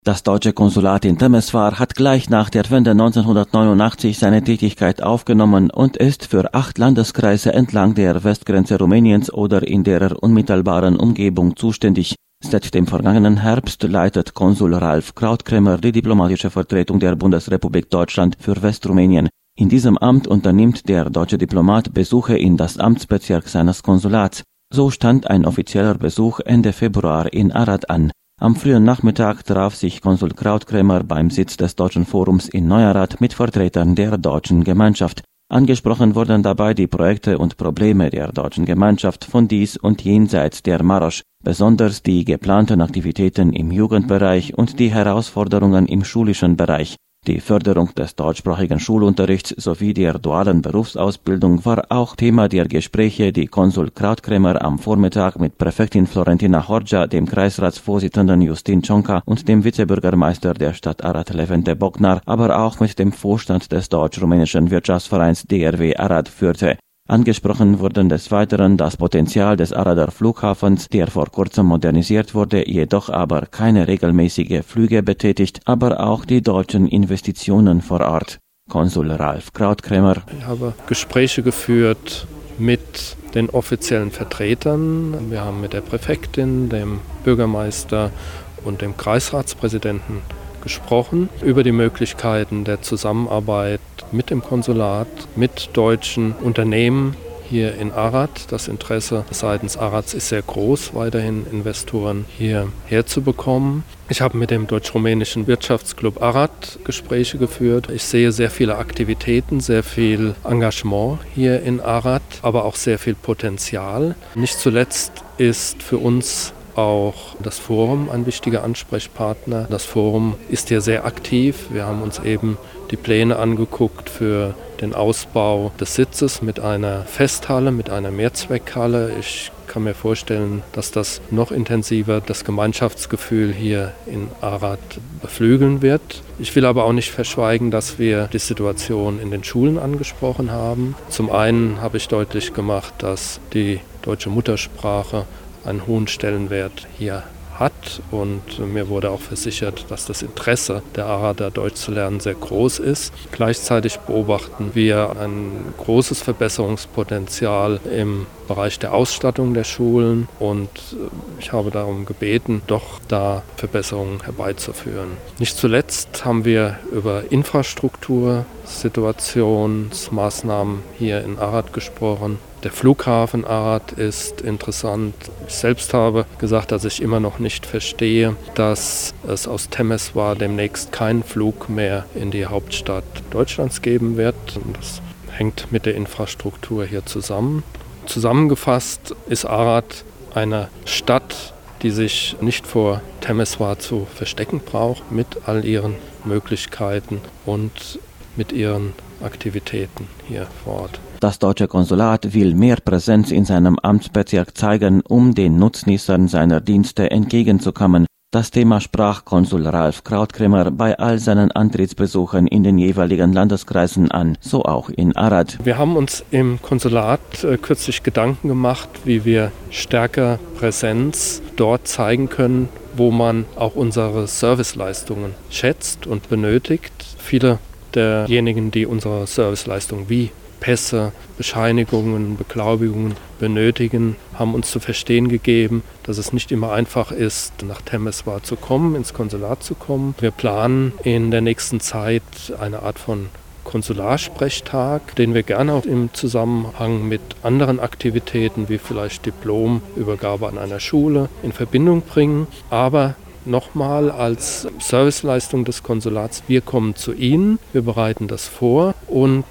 Das deutsche Konsulat in Temeswar hat gleich nach der Wende 1989 seine Tätigkeit aufgenommen und ist für 8 Landeskreise entlang der Westgrenze Rumäniens oder in deren unmittelbaren Umgebung zuständig. Seit dem vergangenen Herbst leitet Konsul Ralf Krautkrämer die diplomatische Vertretung der Bundesrepublik Deutschland für Westrumänien. In diesem Amt unternimmt der deutsche Diplomat Besuche in das Amtsbezirk seines Konsulats. So stand ein offizieller Besuch Ende Februar in Arad an. Am frühen Nachmittag traf sich Konsul Krautkrämer beim Sitz des Deutschen Forums in Neuarad mit Vertretern der deutschen Gemeinschaft. Angesprochen wurden dabei die Projekte und Probleme der deutschen Gemeinschaft von dies und jenseits der Marosch, besonders die geplanten Aktivitäten im Jugendbereich und die Herausforderungen im schulischen Bereich. Die Förderung des deutschsprachigen Schulunterrichts sowie der dualen Berufsausbildung war auch Thema der Gespräche, die Konsul Krautkrämer am Vormittag mit Präfektin Florentina Horja, dem Kreisratsvorsitzenden Justin Csonka und dem Vizebürgermeister der Stadt Arad Levente Bognar, aber auch mit dem Vorstand des deutsch-rumänischen Wirtschaftsvereins DRW Arad führte. Angesprochen wurden des Weiteren das Potenzial des Arader Flughafens, der vor kurzem modernisiert wurde, jedoch aber keine regelmäßige Flüge betätigt, aber auch die deutschen Investitionen vor Ort. Konsul Ralf Krautkrämer: Ich habe Gespräche geführt mit den offiziellen Vertretern. Wir haben mit der Präfektin, dem Bürgermeister und dem Kreisratspräsidenten gesprochen über die Möglichkeiten der Zusammenarbeit mit dem Konsulat, mit deutschen Unternehmen hier in Arad. Das Interesse seitens Arads ist sehr groß, weiterhin Investoren hierher zu bekommen. Ich habe mit dem deutsch-rumänischen Wirtschaftsclub Arad Gespräche geführt. Ich sehe sehr viele Aktivitäten, sehr viel Engagement hier in Arad, aber auch sehr viel Potenzial. Nicht zuletzt ist für uns auch das Forum ein wichtiger Ansprechpartner. Das Forum ist hier sehr aktiv. Wir haben uns eben die Pläne angeguckt für den Ausbau des Sitzes mit einer Festhalle, mit einer Mehrzweckhalle. Ich kann mir vorstellen, dass das noch intensiver das Gemeinschaftsgefühl hier in Arad beflügeln wird. Ich will aber auch nicht verschweigen, dass wir die Situation in den Schulen angesprochen haben. Zum einen habe ich deutlich gemacht, dass die deutsche Muttersprache einen hohen Stellenwert hier hat und mir wurde auch versichert, dass das Interesse der Arader, Deutsch zu lernen, sehr groß ist. Gleichzeitig beobachten wir ein großes Verbesserungspotenzial im Bereich der Ausstattung der Schulen und ich habe darum gebeten, doch da Verbesserungen herbeizuführen. Nicht zuletzt haben wir über Infrastruktur, Situationsmaßnahmen hier in Arad gesprochen. Der Flughafen Arad ist interessant. Ich selbst habe gesagt, dass ich immer noch nicht verstehe, dass es aus Temeswar demnächst keinen Flug mehr in die Hauptstadt Deutschlands geben wird. Das hängt mit der Infrastruktur hier zusammen. Zusammengefasst ist Arad eine Stadt, die sich nicht vor Temeswar zu verstecken braucht, mit all ihren Möglichkeiten und mit ihren Aktivitäten hier vor Ort. Das deutsche Konsulat will mehr Präsenz in seinem Amtsbezirk zeigen, um den Nutznießern seiner Dienste entgegenzukommen. Das Thema sprach Konsul Ralf Krautkrämer bei all seinen Antrittsbesuchen in den jeweiligen Landeskreisen an, so auch in Arad. Wir haben uns im Konsulat kürzlich Gedanken gemacht, wie wir stärker Präsenz dort zeigen können, wo man auch unsere Serviceleistungen schätzt und benötigt. Viele derjenigen, die unsere Serviceleistungen wie Pässe, Bescheinigungen, Beglaubigungen benötigen, haben uns zu verstehen gegeben, dass es nicht immer einfach ist, nach Temeswar zu kommen, ins Konsulat zu kommen. Wir planen in der nächsten Zeit eine Art von Konsularsprechtag, den wir gerne auch im Zusammenhang mit anderen Aktivitäten wie vielleicht Diplomübergabe an einer Schule in Verbindung bringen. Aber nochmal als Serviceleistung des Konsulats, wir kommen zu Ihnen, wir bereiten das vor und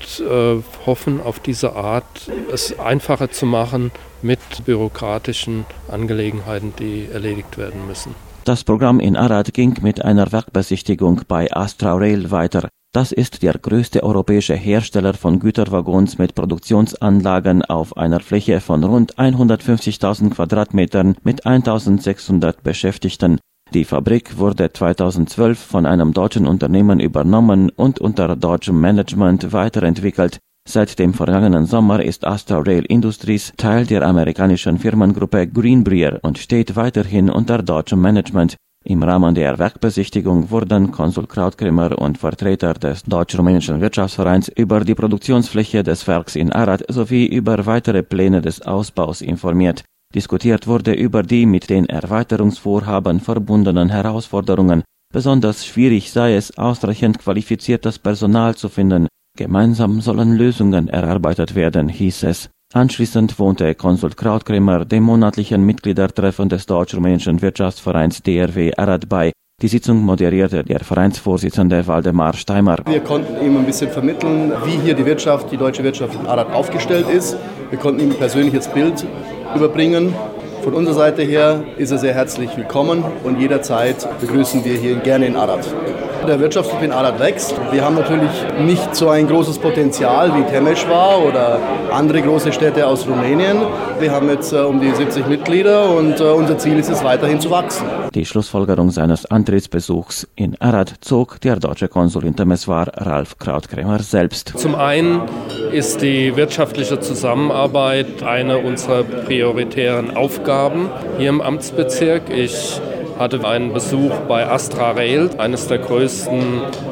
hoffen auf diese Art, es einfacher zu machen mit bürokratischen Angelegenheiten, die erledigt werden müssen. Das Programm in Arad ging mit einer Werkbesichtigung bei Astra Rail weiter. Das ist der größte europäische Hersteller von Güterwaggons mit Produktionsanlagen auf einer Fläche von rund 150.000 Quadratmetern mit 1.600 Beschäftigten. Die Fabrik wurde 2012 von einem deutschen Unternehmen übernommen und unter deutschem Management weiterentwickelt. Seit dem vergangenen Sommer ist Astra Rail Industries Teil der amerikanischen Firmengruppe Greenbrier und steht weiterhin unter deutschem Management. Im Rahmen der Werkbesichtigung wurden Konsul Krautkremer und Vertreter des Deutsch-Rumänischen Wirtschaftsvereins über die Produktionsfläche des Werks in Arad sowie über weitere Pläne des Ausbaus informiert. Diskutiert wurde über die mit den Erweiterungsvorhaben verbundenen Herausforderungen. Besonders schwierig sei es, ausreichend qualifiziertes Personal zu finden. Gemeinsam sollen Lösungen erarbeitet werden, hieß es. Anschließend wohnte Konsul Krautkremer dem monatlichen Mitgliedertreffen des Deutsch-Rumänischen Wirtschaftsvereins DRW Arad bei. Die Sitzung moderierte der Vereinsvorsitzende Waldemar Steimer. Wir konnten ihm ein bisschen vermitteln, wie hier die deutsche Wirtschaft in Arad aufgestellt ist. Wir konnten ihm ein persönliches Bild überbringen. Von unserer Seite her ist er sehr herzlich willkommen und jederzeit begrüßen wir hier gerne in Arad. Der Wirtschaftsclub in Arad wächst. Wir haben natürlich nicht so ein großes Potenzial wie Temeschwar oder andere große Städte aus Rumänien. Wir haben jetzt um die 70 Mitglieder und unser Ziel ist es, weiterhin zu wachsen. Die Schlussfolgerung seines Antrittsbesuchs in Arad zog der deutsche Konsul in Temeswar, Ralf Krautkremer, selbst. Zum einen ist die wirtschaftliche Zusammenarbeit eine unserer prioritären Aufgaben hier im Amtsbezirk. Ich hatte einen Besuch bei Astra Rail, eines der größten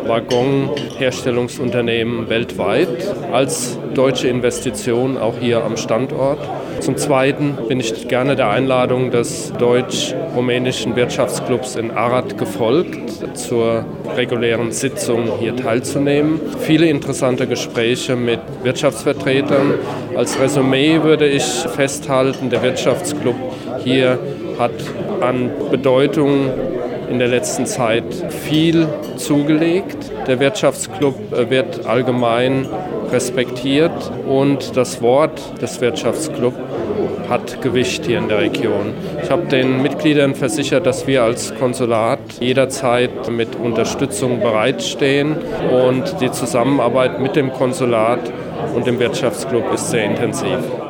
Waggonherstellungsunternehmen weltweit, als deutsche Investition auch hier am Standort. Zum Zweiten bin ich gerne der Einladung des deutsch-rumänischen Wirtschaftsclubs in Arad gefolgt, zur regulären Sitzung hier teilzunehmen. Viele interessante Gespräche mit Wirtschaftsvertretern. Als Resümee würde ich festhalten, der Wirtschaftsclub hier hat an Bedeutung in der letzten Zeit viel zugelegt. Der Wirtschaftsclub wird allgemein respektiert und das Wort des Wirtschaftsclubs hat Gewicht hier in der Region. Ich habe den Mitgliedern versichert, dass wir als Konsulat jederzeit mit Unterstützung bereitstehen und die Zusammenarbeit mit dem Konsulat und dem Wirtschaftsclub ist sehr intensiv.